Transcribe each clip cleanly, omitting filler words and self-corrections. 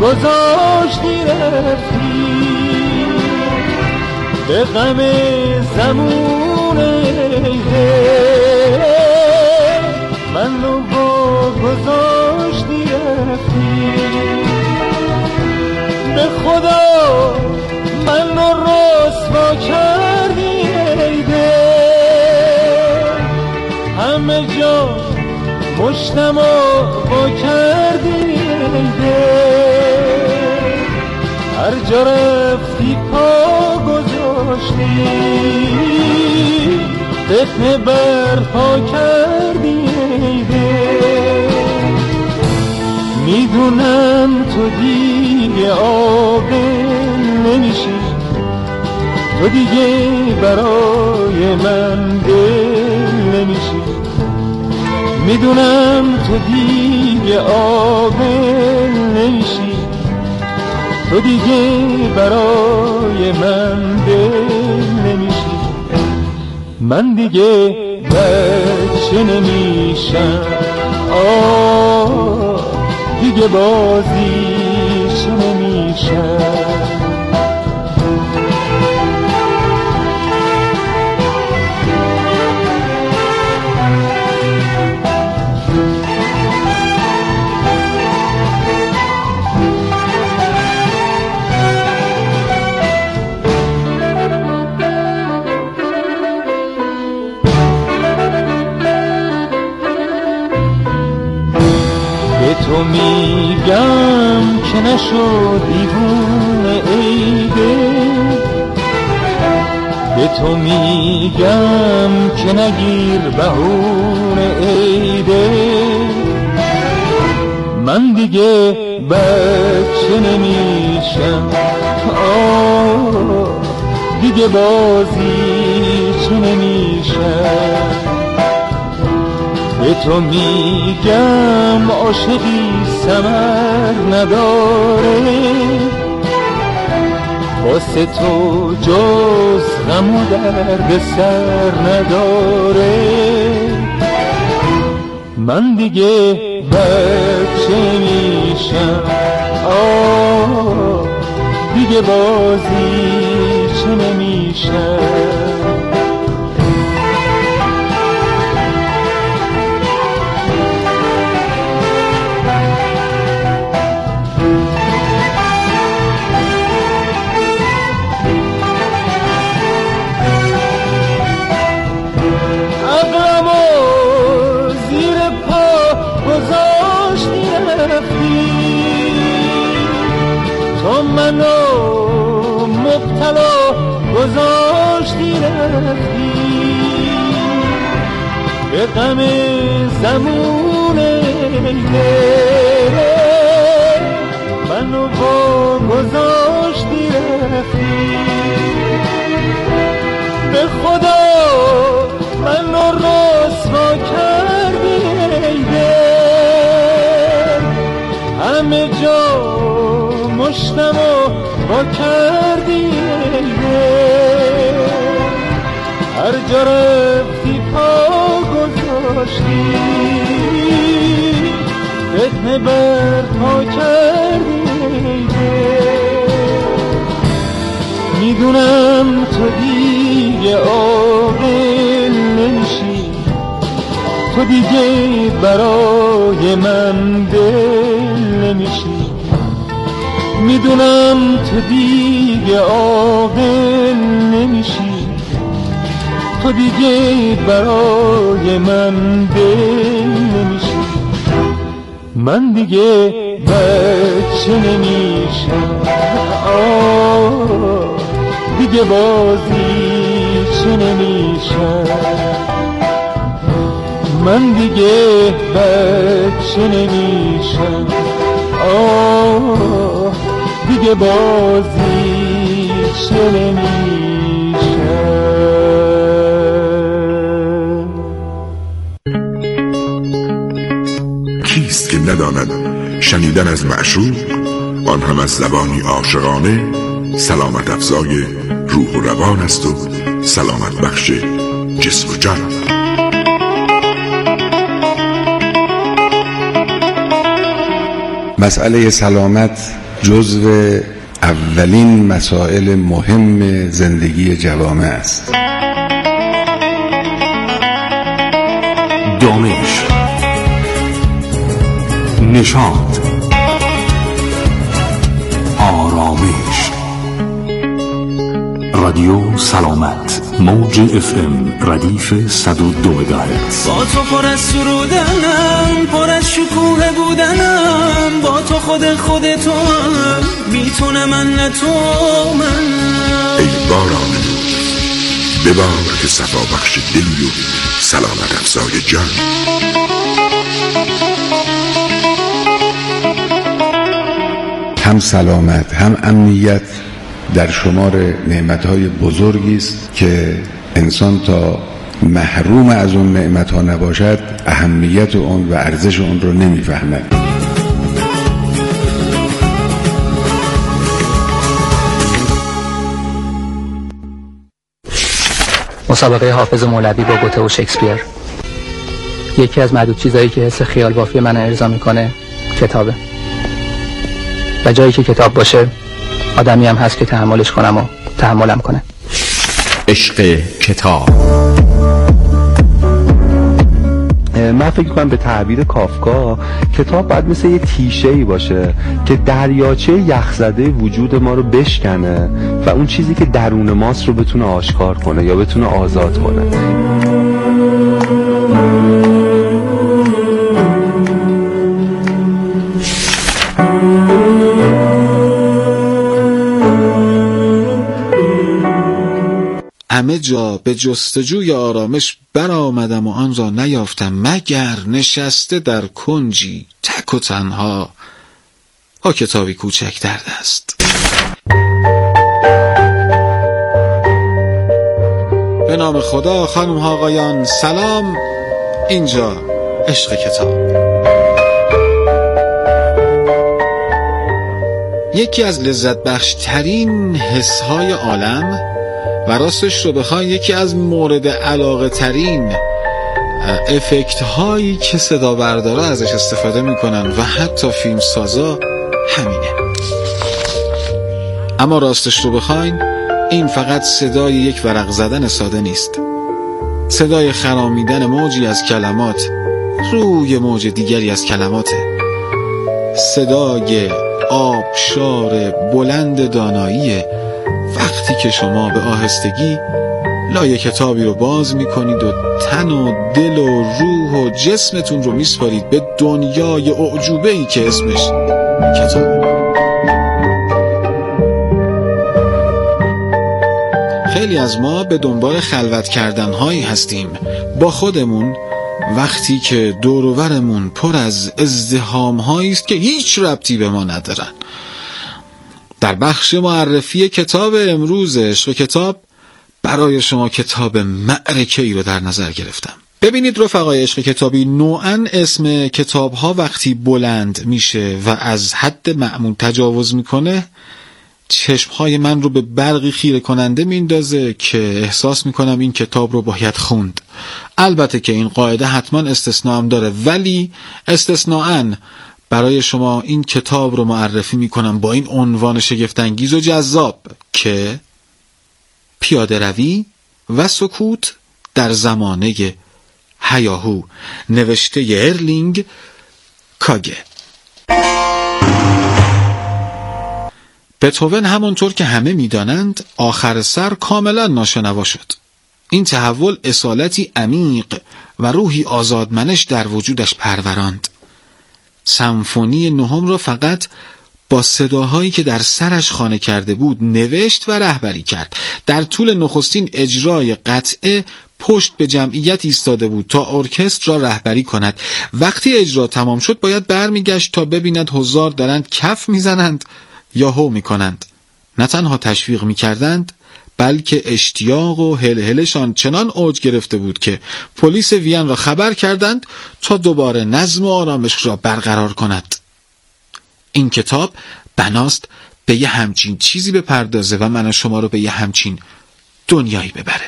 گذاشتی رفتی، به غم زمون ایده منو گذاشتی رفتی. به خدا منو رسوا کردی ایده، همه جا مشتم با کردی ایده، هر جا رفتی پا گذاشتی، فتنه برپا کردی ایده. میدونم تو دیگه عاقل نمیشی، تو دیگه برای من دل نمیشی. میدونم تو دیگه عاقل نمیشی، تو دیگه برای من دل نمیشی. من دیگه بچه نمیشم، دیگه بازیش نمیشم. تو میگم که نشو دیوونه ایده، به تو میگم که نگیر بهونه ایده. من دیگه بچه نمیشم، دیگه بازیچ نمیشم. به تو میگم عاشقی ثمر نداره، واسه تو جز غم و درد سر نداره. من دیگه بچه میشم، دیگه بازیچ نمیشم. تو منو مبتلا گذاشتی رفتی، به غم زمون ایده منو گذاشتی رفتی. به خدا منو رسوا کردی ایده، همه جا مشتم با کردی ایده، هر جا رفتی پا گذاشتی، فتنه برپا کردی ایده. میدونم تو دیگه عاقل نمیشی، تو دیگه برای من دل نمیشی. میدونم تو دیگه عاقل نمیشی، تو دیگه برای من دل نمیشی. من دیگه بچه نمیشم، دیگه بازیچ نمیشم. من دیگه بچه نمیشم، دیگه بازیچ نمیشم. کیست که نداند شنیدن از معشوق، آن هم از زبانی عاشقانه، سلامت افزای روح و روان است و سلامت بخش جسم و جان. مسئله سلامت جزو اولین مسائل مهم زندگی جوامع است. دانش، نشاط، آرامش. رادیو سلامت، موج FM ردیف 102 مگاهرتز. با تو پر از سرودنم، پر از شکوه بودنم، با تو خودتو هم، میتونه من نه تو من. ای باران نور ببار که صفا بخش دلی و سلامت افزای جان. هم سلامت هم امنیت در شمار نعمتهای بزرگی است که انسان تا محروم از اون نعمتها نباشد اهمیت اون و ارزش اون رو نمیفهمد. مسابقه حافظ مولوی با گوته و شکسپیر. یکی از معدود چیزایی که حس خیال بافی من ارضا میکنه کتابه، و جایی که کتاب باشه آدمی هم هست که تحملش کنم و تحملم کنه. عشق کتاب. من فکر کنم به تعبیر کافکا کتاب باید مثل یه تیشه‌ای باشه که دریاچه یخزده وجود ما رو بشکنه و اون چیزی که درون ماست رو بتونه آشکار کنه یا بتونه آزاد کنه. همه جا به جستجوی آرامش برآمدم و آن را نیافتم، مگر نشسته در کنجی تک و تنها با کتابی کوچک در دست. به نام خدا. خانم ها آقایان سلام، اینجا عشق کتاب. یکی از لذت بخش ترین حس های عالم و راستش رو بخوای یکی از مورد علاقه ترین افکت هایی که صدا بردارا ازش استفاده میکنن و حتی فیلم سازا همینه. اما راستش رو بخواین این فقط صدای یک ورق زدن ساده نیست، صدای خرامیدن موجی از کلمات روی موج دیگری از کلماته، صدای آبشار بلند داناییه. وقتی که شما به آهستگی لایه کتابی رو باز میکنید و تن و دل و روح و جسمتون رو میسپارید به دنیای اعجوبه‌ای که اسمش کتاب. خیلی از ما به دنبال خلوت کردنهایی هستیم با خودمون وقتی که دور و برمون پر از ازدحام‌هایی است که هیچ ربطی به ما ندارن. در بخش معرفی کتاب امروز عشق کتاب برای شما کتاب معرکه‌ای رو در نظر گرفتم. ببینید رفقای عشق کتابی، نوعاً اسم کتاب‌ها وقتی بلند میشه و از حد معمول تجاوز میکنه چشم‌های من رو به برقی خیره کننده میندازه که احساس میکنم این کتاب رو باید خوند. البته که این قاعده حتما استثناء هم داره، ولی استثناءً برای شما این کتاب رو معرفی میکنم با این عنوان شگفت‌انگیز و جذاب که پیاده روی و سکوت در زمانه هیاهو، نوشته ارلینگ کاگه. بتهوون همونطور که همه میدانند آخر سر کاملا ناشنوا شد. این تحول اصالتی عمیق و روحی آزادمنش در وجودش پروراند. سمفونی نهم را فقط با صداهایی که در سرش خانه کرده بود نوشت و رهبری کرد. در طول نخستین اجرای قطعه پشت به جمعیت ایستاده بود تا ارکستر را رهبری کند. وقتی اجرا تمام شد باید برمیگشت تا ببیند حضار دارند کف میزنند یا هو میکنند. نه تنها تشویق میکردند بلکه اشتیاق و هلهلشان چنان اوج گرفته بود که پلیس وین را خبر کردند تا دوباره نظم و آرامش را برقرار کند. این کتاب بناست به یه همچین چیزی بپردازه و من و شما رو به یه همچین دنیایی ببره.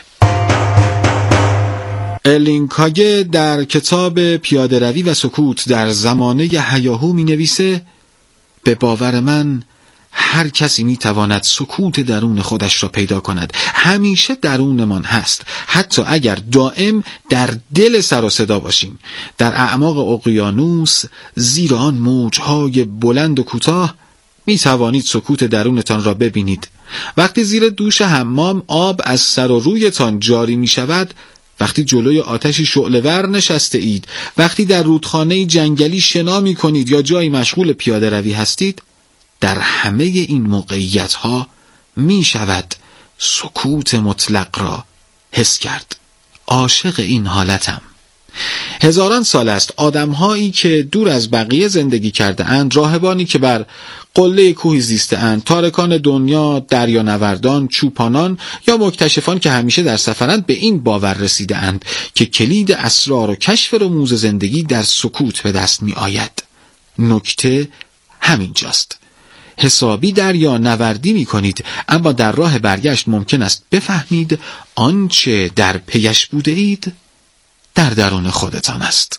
ارلینگ کاگه در کتاب پیاده روی و سکوت در زمانه هیاهو می نویسه به باور من هر کسی میتواند سکوت درون خودش را پیدا کند. همیشه درونمان هست، حتی اگر دائم در دل سر و صدا باشیم. در اعماق اقیانوس، زیر آن موجهای بلند و کوتاه، میتوانید سکوت درونتان را ببینید. وقتی زیر دوش حمام آب از سر و رویتان جاری می شود، وقتی جلوی آتشی شعله‌ور نشسته اید، وقتی در رودخانه جنگلی شنا می کنید یا جایی مشغول پیاده روی هستید، در همه این موقعیت ها می شود سکوت مطلق را حس کرد. عاشق این حالتم. هزاران سال است آدم‌هایی که دور از بقیه زندگی کرده اند، راهبانی که بر قله کوهی زیسته اند، تارکان دنیا، دریانوردان، چوپانان یا مکتشفان که همیشه در سفرند، به این باور رسیده اند که کلید اسرار و کشف رموز زندگی در سکوت به دست می آید. نکته همینجاست. حسابی دریانوردی می کنید، اما در راه برگشت ممکن است بفهمید آنچه در پیش بوده اید در درون خودتان است.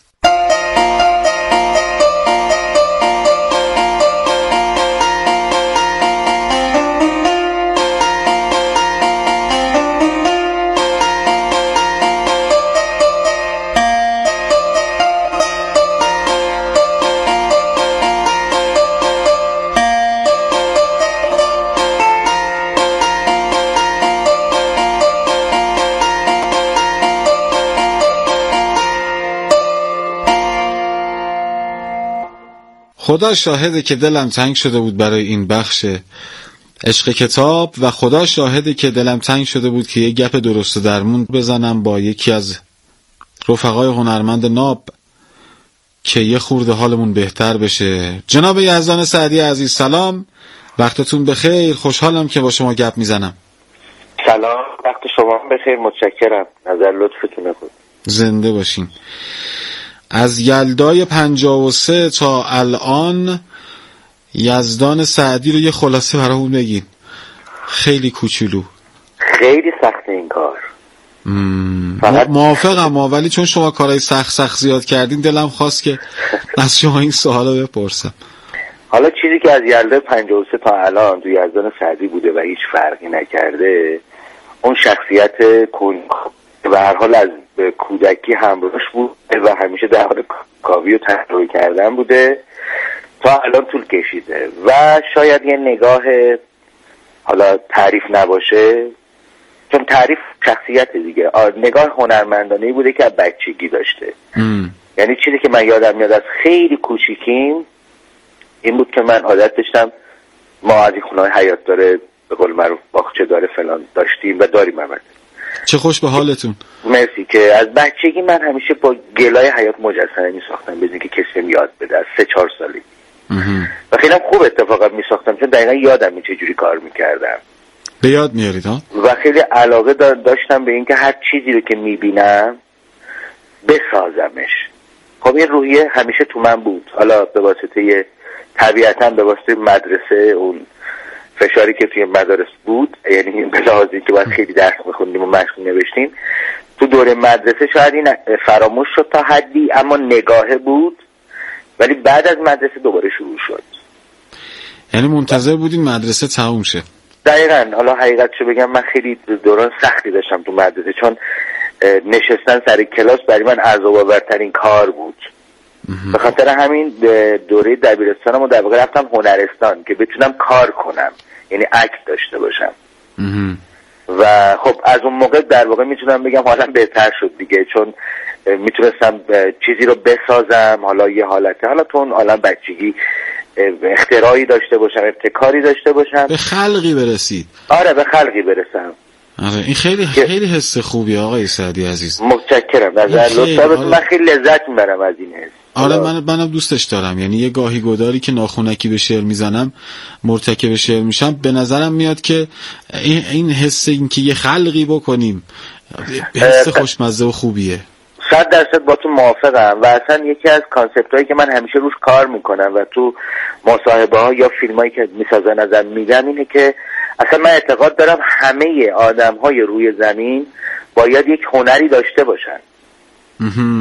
خدا شاهده که دلم تنگ شده بود برای این بخش عشق کتاب و خدا شاهده که دلم تنگ شده بود که یه گپ درست و درمون بزنم با یکی از رفقای هنرمند ناب که یه خورده حالمون بهتر بشه. جناب یزدان سعدی عزیز، سلام، وقتتون بخیر. خوشحالم که با شما گپ میزنم. سلام، وقت شما بخیر، متشکرم، نظر لطفتونه بود. زنده باشین. از یلدای 53 تا الان یزدان سعدی رو یه خلاصه برامون بگین. خیلی کوچولو. خیلی سخت این کار. موافقم، ولی چون شما کارهای سخت زیاد کردین دلم خواست که از شما این سوالا بپرسم. حالا چیزی که از یلدای 53 تا الان تو یزدان سعدی بوده و هیچ فرقی نکرده، اون شخصیت که به هر حال از کودکی همراهش بود و همیشه در حال کاوی و طراحی کردن بوده، تا الان طول کشیده و شاید یه نگاه، حالا تعریف نباشه چون تعریف شخصیت دیگه، نگاه هنرمندانه‌ای بوده که از بچگی داشته. یعنی چیزی که من یادم میاد از خیلی کوچیکیم این بود که من عادت داشتم، ما از این خونه‌های حیات داره به قول معروف باغچه داره فلان داشتیم و داریم البته. چه خوش به حالتون. مرسی. که از بچگی من همیشه با گلای حیات مجسمه می ساختم بدون که کسی یاد بده، از 3-4 سالی. و خیلی خوب اتفاقا می ساختم چون دقیقا یادم می چه جوری کار می کردم. به یاد میارید ها؟ و خیلی علاقه داشتم به اینکه هر چیزی رو که می بینم بسازمش. خب این روحیه همیشه تو من بود، حالا به واسطه طبیعتا به واسطه مدرسه، اون فشاری که توی مدارس بود، یعنی به لحاظی که باید خیلی درس میخوندیم و مشق نوشتیم، تو دوره مدرسه شاید این فراموش شد تا حدی، اما نگاهه بود، ولی بعد از مدرسه دوباره شروع شد. یعنی منتظر بودین مدرسه تموم شه؟ دقیقاً. حالا حقیقتشو بگم من خیلی دوران سختی داشتم تو مدرسه، چون نشستن سر کلاس برای من ارزش‌آورترین کار بود. به خاطر همین دوره دبیرستانم و در واقع رفتم هنرستان که بتونم کار کنم، یعنی عکس داشته باشم. و خب از اون موقع در واقع میتونم بگم حالا بهتر شد دیگه، چون میتونستم چیزی رو بسازم، حالا یه حالته، حالا تو اون عالم بچگی اختراعی داشته باشم، ابتکاری داشته باشم، به خلقی برسید. آره به خلقی برسم. آره این خیلی حس خوبی آقای سعدی عزیز. متشکرم. نظر لطفا. من خیلی لذت میبرم از این حس. آره منم دوستش دارم. یعنی یه گاهی گداری که ناخونکی به شعر میزنم، مرتکب شعر میشم، به نظرم میاد که این حس، این که یه خلقی بکنیم، حس خوشمزه و خوبیه. 100% با تو موافقم و اصلا یکی از کانسپت هایی که من همیشه روش کار میکنم و تو مصاحبه ها یا فیلم هایی که میسازن ازم میگم اینه که اصلا من اعتقاد دارم همه آدم های روی زمین باید یک هنری داشته باشن.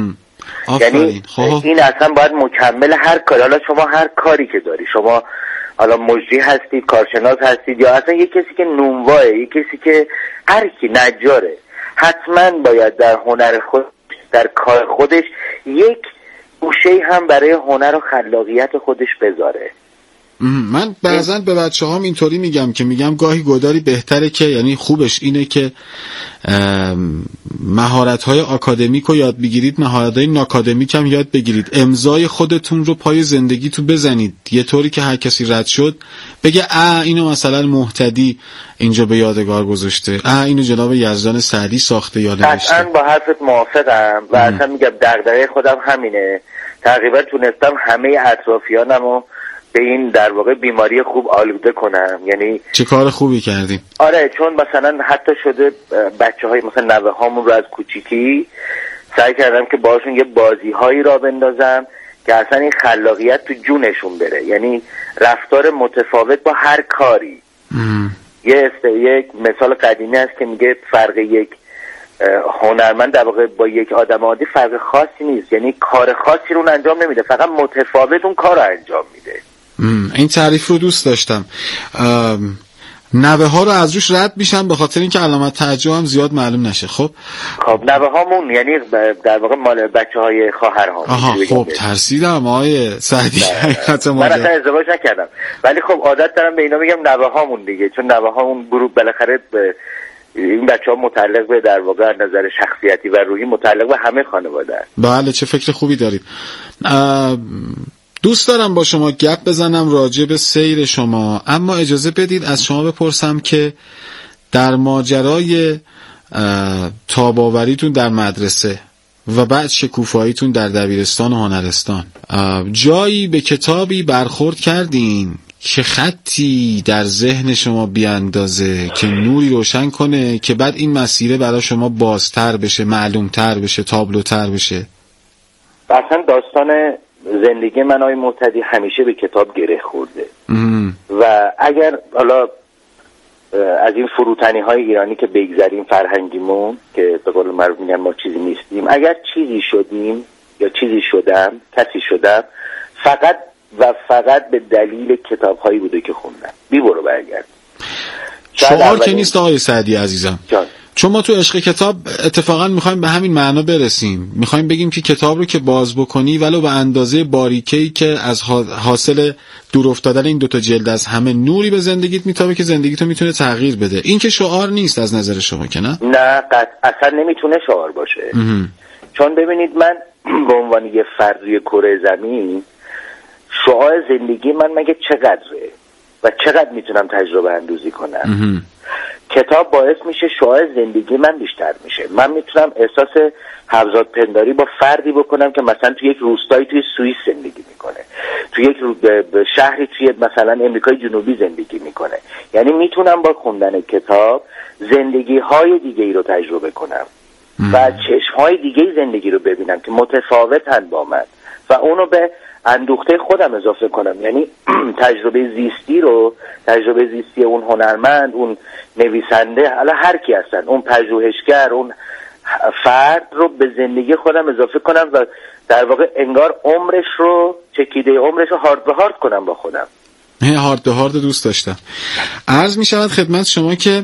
یعنی این اصلا باید مکمل هر کاری. حالا شما هر کاری که داری، شما حالا مجری هستید، کارشناس هستید، یا اصلا یک کسی که نونواه، یک کسی که هر کی نجاره، حتما باید در هنر خود، در کار خودش یک گوشه هم برای هنر و خلاقیت خودش بذاره. من بعضن به بچه هام اینطوری میگم گاهی گداری بهتره که، یعنی خوبش اینه که مهارت‌های آکادمیک رو یاد بگیرید، مهارت‌های ناکادمیک هم یاد بگیرید، امضای خودتون رو پای زندگی تو بزنید، یه طوری که هر کسی رد شد بگه اینو مثلا مهتدی اینجا به یادگار گذاشته، اینو جناب یزدان سعدی ساخته یا نوشته. قطعاً با حرفت موافقم و اصلا میگم دغدغه خودم همینه. تقریبا تونستم همه اطرافیانمو به این در واقع بیماری خوب آلوده کنم. یعنی چه کار خوبی کردیم. آره، چون مثلا حتی شده بچه‌های مثلا نوه هامون رو از کوچیکی سعی کردم که باشون یه بازی‌هایی را بندازم که اصلا این خلاقیت تو جونشون بره، یعنی رفتار متفاوت با هر کاری. یک مثال قدیمی هست که میگه فرق یک هنرمند در واقع با یک آدم عادی فرق خاصی نیست، یعنی کار خاصی رو انجام نمیده، فقط متفاوت اون کار رو انجام میده. این تعریف رو دوست داشتم. نوه ها رو از روش رد میشن به خاطر اینکه علامت تعجب هم زیاد معلوم نشه. خب نوه هامون یعنی در واقع مال بچه های خواهر ها. خب ترسیدم آقای سعدی، حقیقت من اصلا ازدواج نکردم، ولی خب عادت دارم به اینا میگم نوه هامون دیگه، چون نوه هامون گروه بالاخره این بچه ها متعلق به در واقع نظر شخصیتی و روحی متعلق به همه خانواده است. بله، چه فکر خوبی دارید. دوست دارم با شما گپ بزنم راجع به سیر شما، اما اجازه بدید از شما بپرسم که در ماجرای تاباوریتون در مدرسه و بعد شکوفاییتون در دبیرستان و هنرستان جایی به کتابی برخورد کردین که خطی در ذهن شما بیاندازه که نوری روشن کنه که بعد این مسیره برای شما بازتر بشه، معلومتر بشه، تابلوتر بشه؟ اصلا داستان زندگی من آقای مهتدی همیشه به کتاب گره خورده و اگر حالا از این فروتنی های ایرانی که بگذاریم، فرهنگیمون که به قول معروف میگن ما چیزی نیستیم، اگر چیزی شدیم یا چیزی شدم، کسی شدم، فقط و فقط به دلیل کتاب هایی بوده که خوندم. بی برو برگرد. شعار که نیست آقای سعدی عزیزم جان. چون ما تو عشق کتاب اتفاقا میخوایم به همین معنا برسیم، میخوایم بگیم که کتاب رو که باز بکنی ولو به اندازه باریکه‌ای که از حاصل دور افتادن این دوتا جلد از همه نوری به زندگیت میتابه که زندگیتو میتونه تغییر بده. این که شعار نیست از نظر شما که نه؟ نه اصلا نمیتونه شعار باشه. چون ببینید من به عنوان یه فرد روی کره زمین، شعار زندگی من مگه چقدره و چقدر میتونم تجربه اندوزی کنم؟ کتاب باعث میشه شعاع زندگی من بیشتر میشه. من میتونم احساس حضرت پنداری با فردی بکنم که مثلا توی یک روستایی توی سوئیس زندگی میکنه، توی یک شهری توی مثلا امریکای جنوبی زندگی میکنه. یعنی میتونم با خوندن کتاب زندگی های دیگه ای رو تجربه کنم و چشم های دیگه زندگی رو ببینم که متفاوتن با من و اونو به اندوخته خودم اضافه کنم. یعنی تجربه زیستی اون هنرمند، اون نویسنده، حالا هر کی هستن، اون پژوهشگر، اون فرد رو به زندگی خودم اضافه کنم و در واقع انگار عمرش رو، چکیده عمرش رو هارد به هارد کنم با خودم. هارد به هارد دوست داشتم. عرض می شود خدمت شما که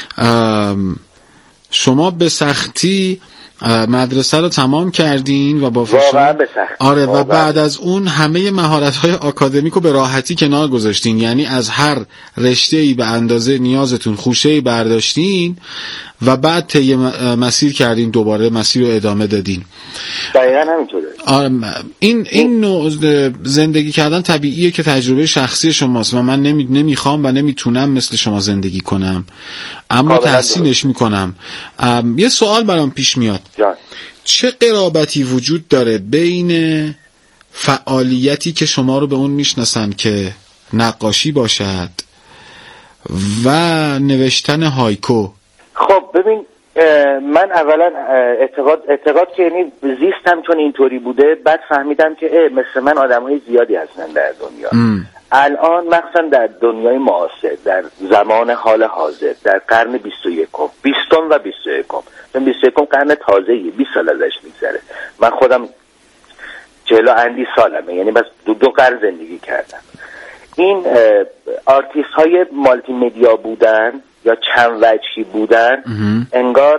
شما به سختی مدرسه رو تمام کردین و با آره و بعد از اون همه مهارت‌های آکادمیک رو به راحتی کنار گذاشتین، یعنی از هر رشته‌ای به اندازه نیازتون خوشه‌ای برداشتین و بعد طی مسیر کردین، دوباره مسیر رو ادامه دادین. دقیقاً همینطوره. این نوع زندگی کردن طبیعیه که تجربه شخصی شماست و من نمیخوام و نمیتونم مثل شما زندگی کنم، اما تحسینش میکنم. یه سوال برام پیش میاد جان. چه قرابتی وجود داره بین فعالیتی که شما رو به اون میشناسن که نقاشی باشد و نوشتن هایکو؟ خب ببین، من اولا اعتقاد که یعنی زیستم چون اینطوری بوده، بعد فهمیدم که مثل من آدم‌های زیادی هستن در دنیا. الان مثلا در دنیای معاصر، در زمان حال حاضر، در قرن 21 و 21 چون 21 قرن تازه‌ایه، 20 سال ازش میگذره. من خودم 40 اندی سالمه، یعنی بس دو قرن زندگی کردم. این آرتیست های مالتی مدیا بودن یا چند وجهی بودن انگار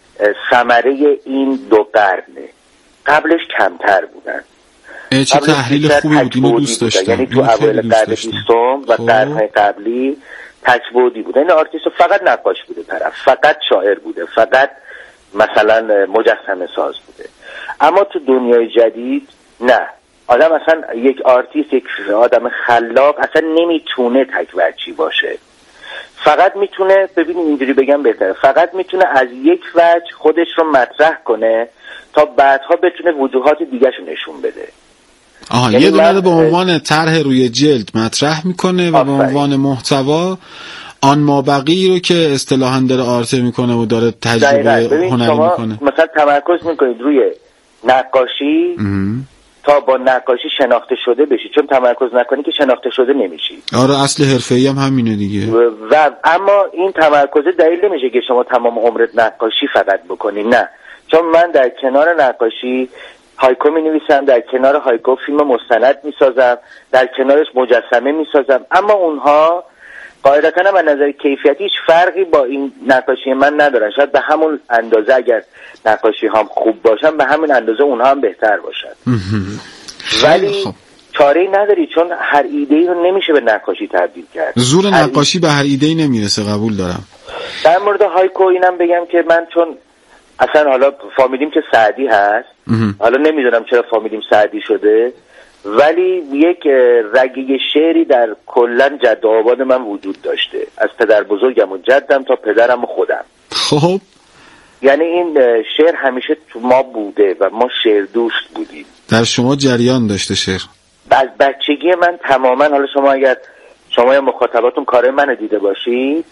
ثمره این 2 قرنه. قبلش کمتر بودن. چه تحلیل خوبی بود، اینو دوست داشتم. یعنی تو اوایل قرن 20 و قرن‌های قبلی تک‌بعدی بوده. این آرتیست فقط نقاش بوده، طرف فقط شاعر بوده، فقط مثلا مجسمه ساز بوده. اما تو دنیای جدید نه، آدم اصلا یک آرتیست، یک آدم خلاق اصلا نمیتونه تک‌وجهی باشه. فقط میتونه، ببینیم اینجوری بگم بهتره، فقط میتونه از یک وجه خودش رو مطرح کنه تا بعدها بتونه وجوهات دیگه‌شو نشون بده. یه دونه به عنوان طرح روی جلد مطرح میکنه و به عنوان محتوا آن مابقی رو که اصطلاحاً داره آرته میکنه و داره تجربه هنری میکنه. مثلا تمرکز میکنید روی نقاشی تا با نقاشی شناخته شده بشی، چون تمرکز نکنی که شناخته شده نمیشی. آره اصل حرفه‌ای هم همینه دیگه. و اما این تمرکز دلیل نمیشه که شما تمام عمرت نقاشی فقط بکنی، نه، چون من در کنار نقاشی هایکو می نویسم، در کنار هایکو فیلم مستند می سازم، در کنارش مجسمه می سازم، اما اونها قاعدتاً هم از نظر کیفیتی هیچ فرقی با این نقاشی من ندارن. شاید به همون اندازه اگر نقاشی هم خوب باشن به همین اندازه اونها هم بهتر باشن. ولی چاره‌ای نداری، چون هر ایده‌ای رو نمیشه به نقاشی تبدیل کرد. زور نقاشی به هر ایده‌ای نمیرسه، قبول دارم. در مورد هایکو اینم بگم که من چون اصلا حالا فامیلیم که سعدی هست، حالا نمیدونم چرا فامیلیم سعدی شده، ولی یک رگه شعری در کلن جد آباد من وجود داشته، از پدر بزرگم و جدم تا پدرم و خودم. خب یعنی این شعر همیشه تو ما بوده و ما شعر دوست بودیم. در شما جریان داشته شعر؟ از بچگی من تماما، حالا شما اگر شما یا مخاطباتون کار منو دیده باشید،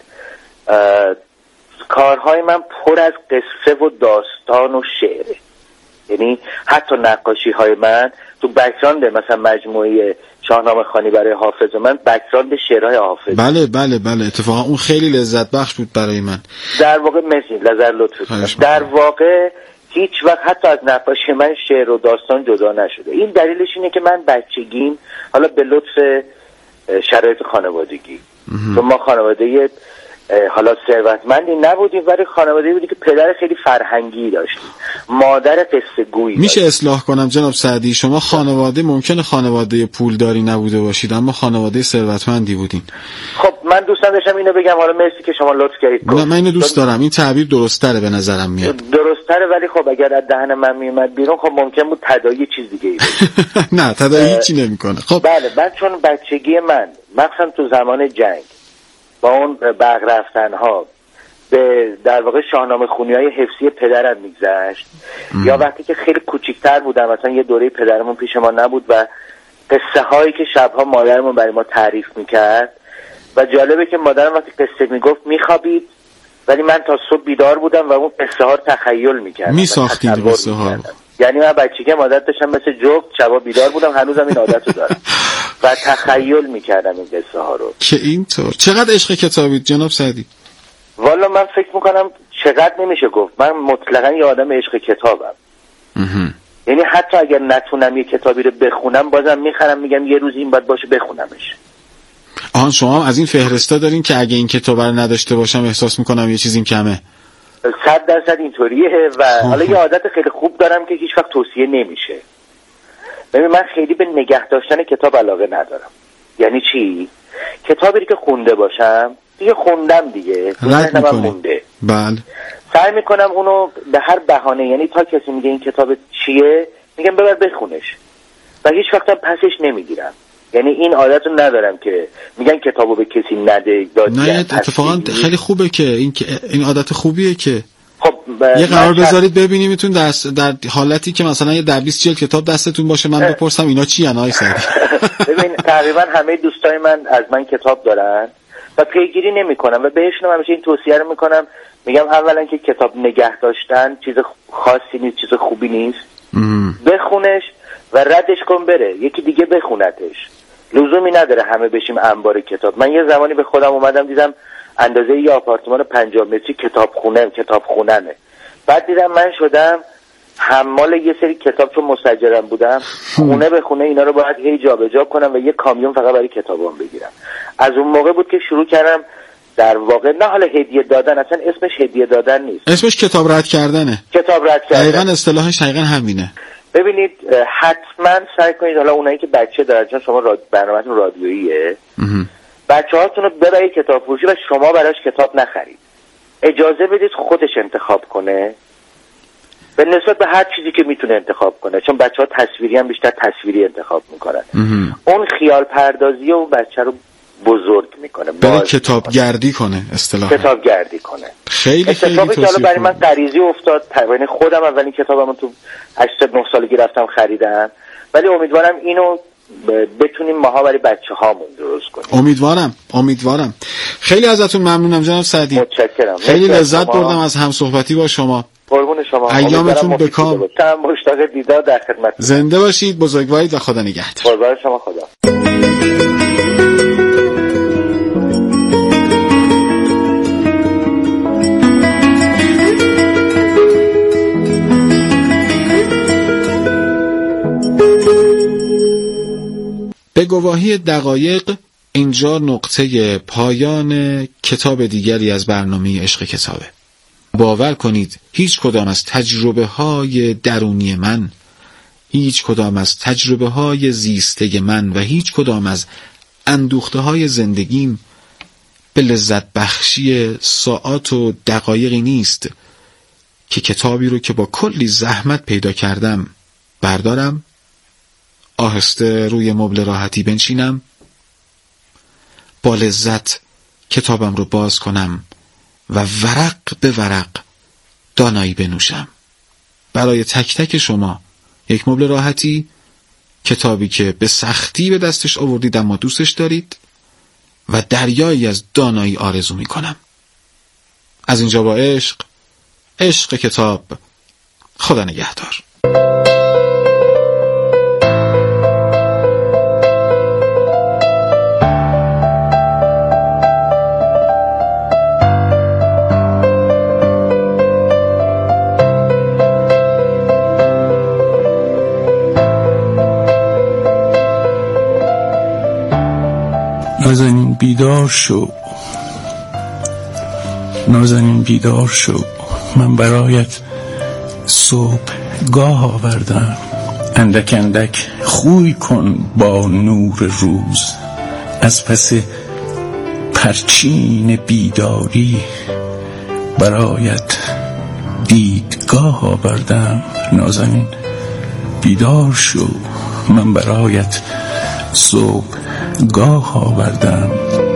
کارهای من پر از قصه و داستان و شعره. یعنی حتی نقاشی های من تو بک‌گراند مثلا مجموعه شاهنامه خوانی برای حافظ من بک‌گراند شعرهای حافظ. بله اتفاقا اون خیلی لذت بخش بود برای من. در واقع مثل نظر لطف در واقع هیچ وقت حتی از نقاشی من شعر و داستان جدا نشده. این دلیلش اینه که من بچگیم، حالا به لطف شرایط خانوادگی، چون ما خانواده حالا ثروتمندی نبودیم ولی خانواده‌ای بودیم که پدر خیلی فرهنگی داشتیم، مادر قصه گویی. میشه اصلاح کنم جناب سعدی، شما خانواده ممکنه خانواده پولداری نبوده باشید اما خانواده ثروتمندی بودین. خب من دوست داشتم اینو بگم، حالا مرسی که شما لطف کردید. نه من اینو دوست دارم، این تعبیر درست‌تره به نظرم میاد. درست‌تره، ولی خب اگر از دهن من میومد بیرون خب ممکن بود تداعی چیز دیگه‌ای بشه. نه تداعی هیچی نمی‌کنه. خب بله، من چون بچگی من مثلا تو زمان جنگ با اون برق رفتن‌ها به در واقع شاهنامه خونی‌های حفظی پدرم میگذشت، یا وقتی که خیلی کوچیک‌تر بودم، مثلا یه دوره پدرمون پیش ما نبود و قصه هایی که شبها مادرمون برای ما تعریف میکرد، و جالبه که مادرم وقتی قصه میگفت میخوابید ولی من تا صبح بیدار بودم و اون قصه ها رو تخیل میکردم. میساختید قصه ها؟ یعنی من بچگی عادت داشتم مثل جوک شبا بیدار بودم، هنوزم این عادت رو دارم و تخیل میکردم این قصه ها رو. که اینطور چقدر عشق کتابید جناب سعدی؟ والا من فکر میکنم چقدر نمیشه گفت، من مطلقا یه آدم عشق کتابم. یعنی حتی اگر نتونم یه کتابی رو بخونم بازم میخرم، میگم یه روز این باید باشه بخونمش. آهان شما از این فهرستا دارین که اگه این کتاب رو نداشته باشم احساس میکنم یه چیزیم کمه؟ 100% اینطوریه. و حالا یه عادت خیلی خوب دارم که هیچ وقت توصیه نمیشه. ببین من خیلی به نگه داشتن کتاب علاقه ندارم. یعنی چی؟ کتابی که خونده باشم دیگه خوندم دیگه، رد میکنم. بله. سعی میکنم اونو به هر بهانه، یعنی تا کسی میگه این کتاب چیه میگم ببر بخونش و هیچ وقت هم پسش نمیگیرم. یعنی این عادت رو ندارم که میگن کتابو به کسی نده. نه اتفاقا خیلی خوبه که این عادت خوبیه که خب یه قرار بذارید ببینیم میتون در حالتی که مثلا یه 10-20 جلد کتاب دستتون باشه من بپرسم اینا چی ان آقای سعدی؟ ببین تقریبا همه دوستای من از من کتاب دارن و پیگیری نمیکنم و بهشون همیشه این توصیه رو میکنم، میگم اولا که کتاب نگه داشتن چیز خاصی نیست، چیز خوبی نیست. بخونش و ردش کن بره یکی دیگه بخونتش، لزومی نداره همه بشیم انبار کتاب. من یه زمانی به خودم اومدم دیدم اندازه یه آپارتمان 50 متری کتاب خونمه، بعد دیدم من شدم حمال یه سری کتاب چون مستاجرم بودم، خونه به خونه اینا رو باید هی جابجا کنم و یه کامیون فقط برای کتابام بگیرم. از اون موقع بود که شروع کردم در واقع، نه حالا هدیه دادن، اصلا اسمش هدیه دادن نیست، اسمش کتاب رد کردنه. کتاب رد کردن دقیقاً اصطلاحش دقیقاً همینه. ببینید حتما سعی کنید، حالا اونایی که بچه دارن، چون شما برنامه‌تون رادیوییه، بچه‌هاتون رو ببرید کتاب فروشی و شما براش کتاب نخرید. اجازه بدید خودش انتخاب کنه به نسبت به هر چیزی که میتونه انتخاب کنه، چون بچه‌ها تصویری هم بیشتر تصویری انتخاب میکنن. اون خیال پردازی و بچه رو بزرگ میکنه، برای کتاب گردی کنه، اصطلاحاً کتاب گردی کنه. خیلی اتفاقی که حالا برای من غریزی افتاد، یعنی خودم اولین کتابمو تو 89 سالگی رفتم خریدم، ولی امیدوارم اینو بتونیم ماها برای بچه‌هامون درست کنیم. امیدوارم. خیلی ازتون ممنونم جناب سعدی. متشکرم. خیلی لذت بردم از همصحبتی با شما. قربون شما. ایامتون بکام. مشتاق دیدار، در خدمت. زنده باشید، بزرگوارید و خدا نگهدار. قربان شما. خدا. به گواهی دقایق اینجا نقطه پایان کتاب دیگری از برنامه عشق کتابه. باور کنید هیچ کدام از تجربه های درونی من، هیچ کدام از تجربه های زیسته من و هیچ کدام از اندوخته های زندگیم به لذت بخشی ساعات و دقایقی نیست که کتابی رو که با کلی زحمت پیدا کردم بردارم، آهسته روی مبل راحتی بنشینم، با لذت کتابم رو باز کنم و ورق به ورق دانایی بنوشم. برای تک تک شما یک مبل راحتی، کتابی که به سختی به دستش آوردید اما دوستش دارید و دریایی از دانایی آرزو می کنم. از اینجا با عشق کتاب. خدا نگهدار. نازنین بیدار شو، نازنین بیدار شو، من برایت صبحگاه آوردم. اندک اندک خوی کن با نور روز، از پس پرچین بیداری برایت دیدگاه آوردم. نازنین بیدار شو، من برایت صبحگاه آوردم.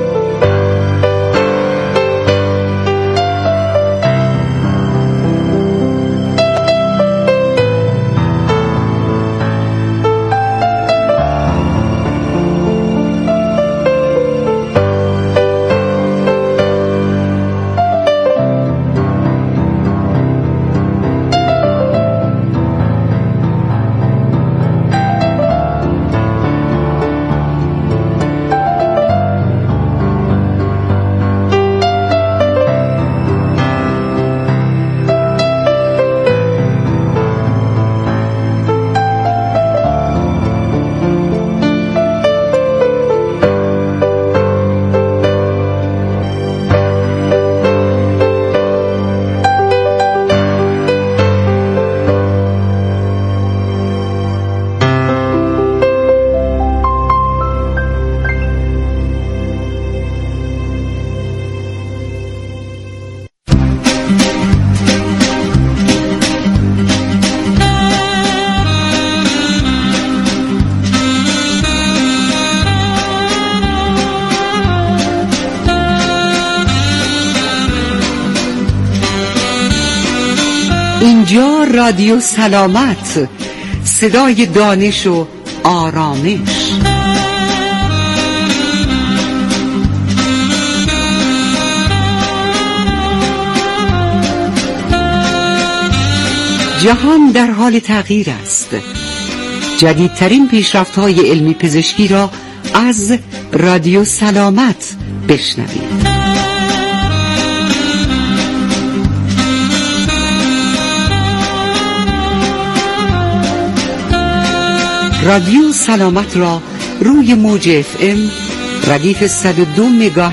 اینجا رادیو سلامت، صدای دانش و آرامش. جهان در حال تغییر است. جدیدترین پیشرفت‌های علمی پزشکی را از رادیو سلامت بشنوید. رادیو سلامت را روی موج FM ردیف 102 مگاهرتز